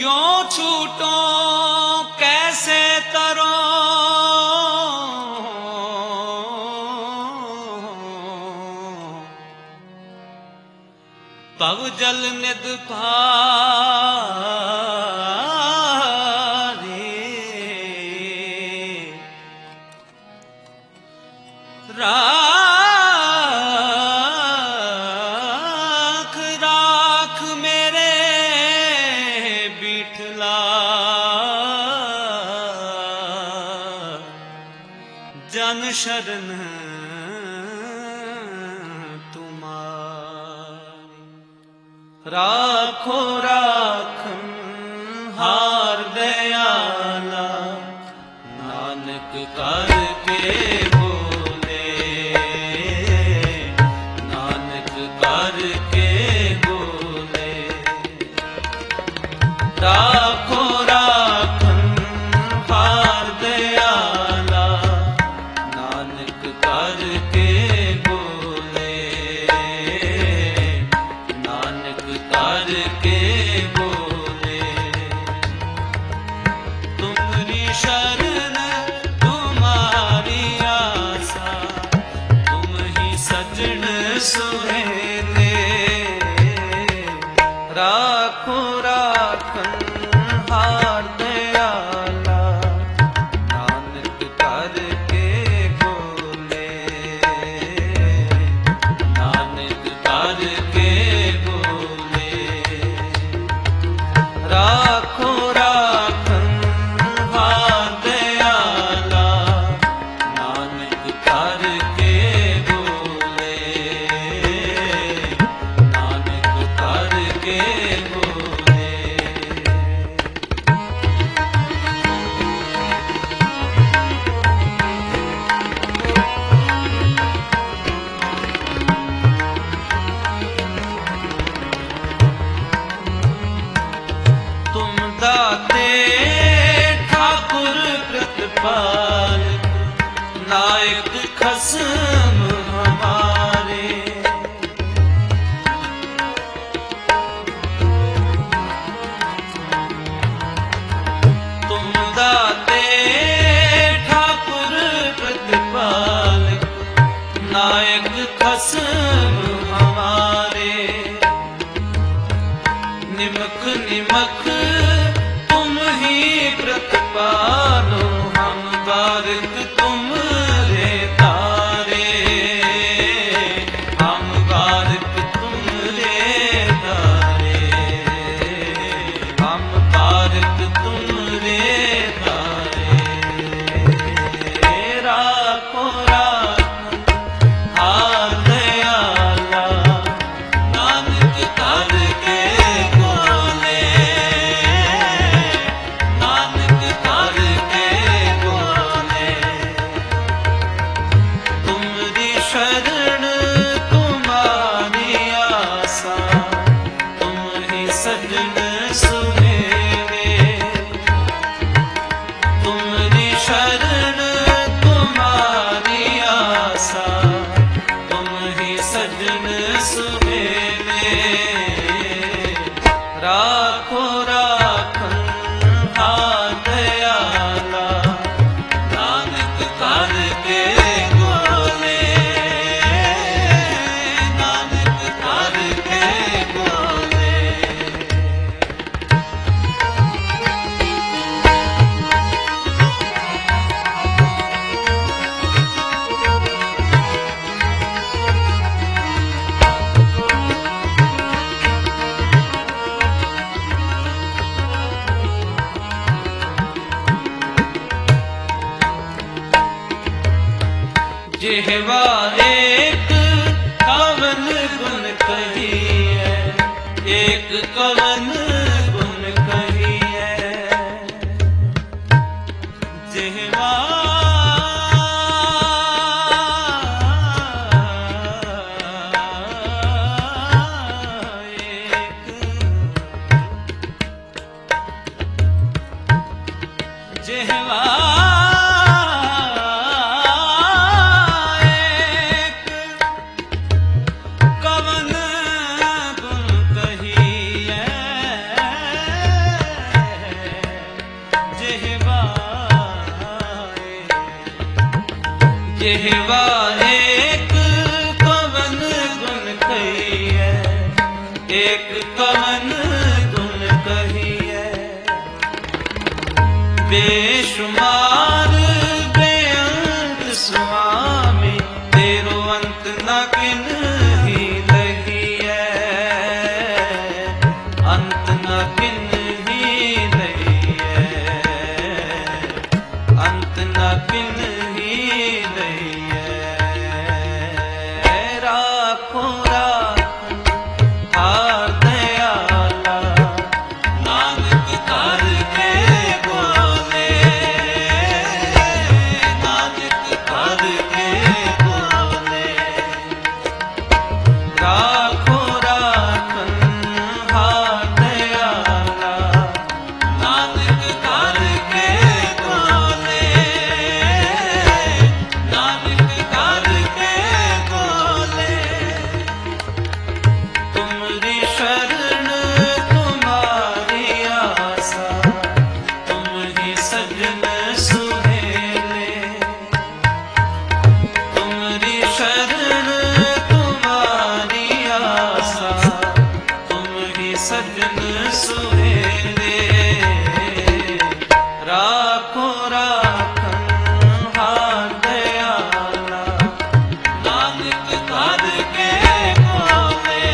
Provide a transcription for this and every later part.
क्यों छूटो कैसे तरो पव जल निद भारी राख राख मेरे बिठला जन शरण राखो राखन हार दयाला नानक करके बोले नानक करके बोले राखो राखन हार दयाला नानक करके करके बोले तुम्हारी शरण तुम्हारी आशा तुम ही सजन सुहेले राखो राखन हार दयाला नानक करके बोले नानक करके राखो राखन हार दयाला नानक करके बोले नानक करके बोले तुम दाते ठाकुर प्रतिपाल नायक खसम हमारे तुम दाते ठाकुर प्रतिपाल नायक खसम हमारे निमक निमक तुम ही प्रतिपालो हम बारिक तुम रे तारे हम बारिक तुम रे तारे हम बारिक तुम रे तारे राखो राखन हार दयाला नानक करके शरण तुम्हारी आशा तुम ही सजन सुहेले तुम्हारी शरण तुम्हारी आशा तुम ही सजन सुहेले राखो राखन हार दयाला नानक करके जेहवा एक कवन गुण कही है एक कवन गुण कही है जेहवा जेहवा कवन गुण कही है जेहवा एक कवन गुण कहिए, एक कवन गुण कहिए। बेशुमार बेअंत स्वामी, तेरो अंत न किन ही लहिए, अंत न किन ही लहिए, अंत न किन ही लहिए। राखो राखन हार दयाला, नानक कर के बोले, नानक कर के बोले। राखो राखन हार दयाला, नानक कर के बोले, नानक कर के बोले। तुमरी शरण तुम्हारी आसा, तुम ही सजन सुहेले। तुमरी शरण तुम्हारी आसा, तुम ही सजन सुहेले। राखो राखन हार दयाला, नानक कर के बोले,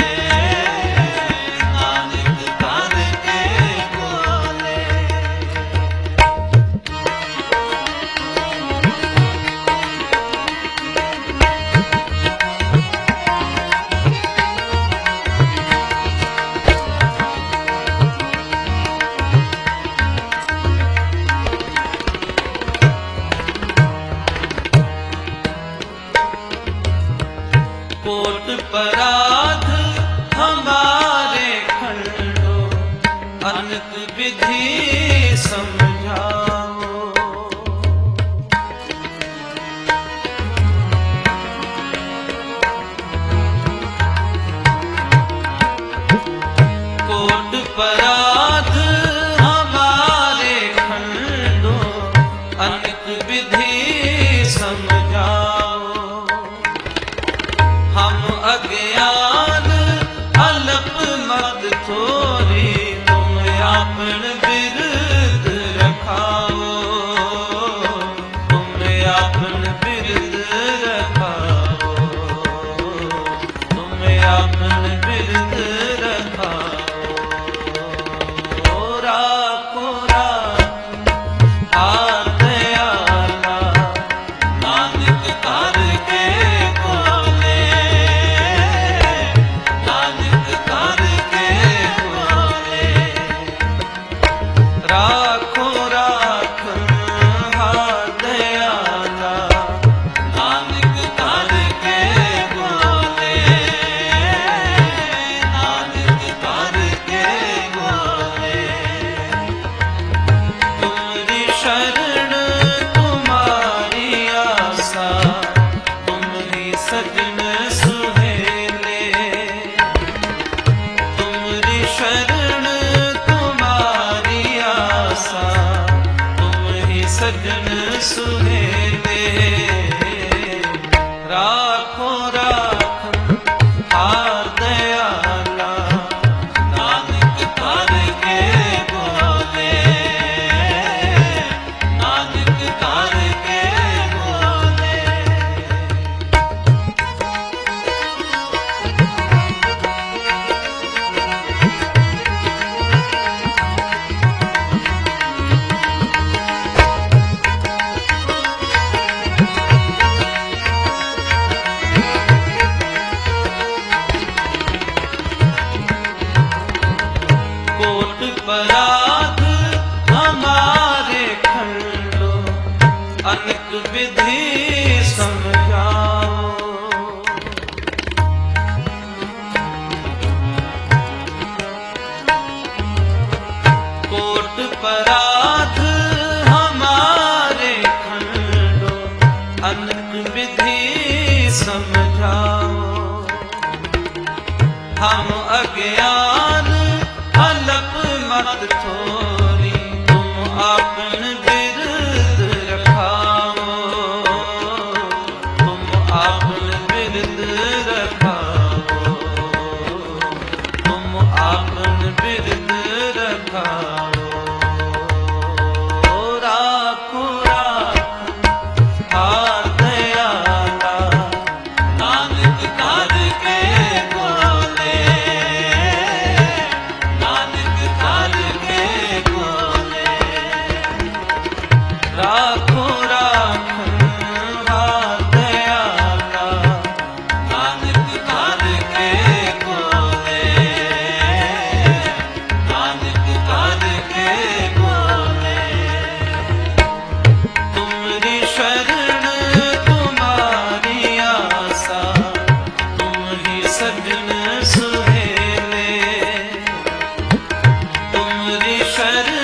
नानक कर के बोले। कोट पराध हमारे खंडो, अनंत विधि समझाओ। कोट पराध हमारे खंडो, अनंत विधि समझाओ। हम अज्ञान अल्प मत थोरी, तुम आपन बिरद रखाओ, तुम आपन बिरद रखाओ, तुम आपन बिरद रखाओ। राखो राखन हार दयाला, नानक कर के बोले, नानक कर के बोले। राखो राखन हार दयाला, नानक कर के बोले, नानक कर के बोले। तुमरी शरण तुम्हारी आसा, तुम ही सजन सुहेले। तुमरी शरण तुम्हारी आसा, तुम ही सजन सुहेले। राखो राखन हार दयाला, नानक कर के बोले, नानक कर के बोले। कोट पराध हमारे खंडो, अनेक विधि समझाओ। कोट पराध हमारे खंडो, अनेक विधि समझाओ। हम अज्ञान अल्प मत थोरी, तुम आपन बिरद रखाओ, कर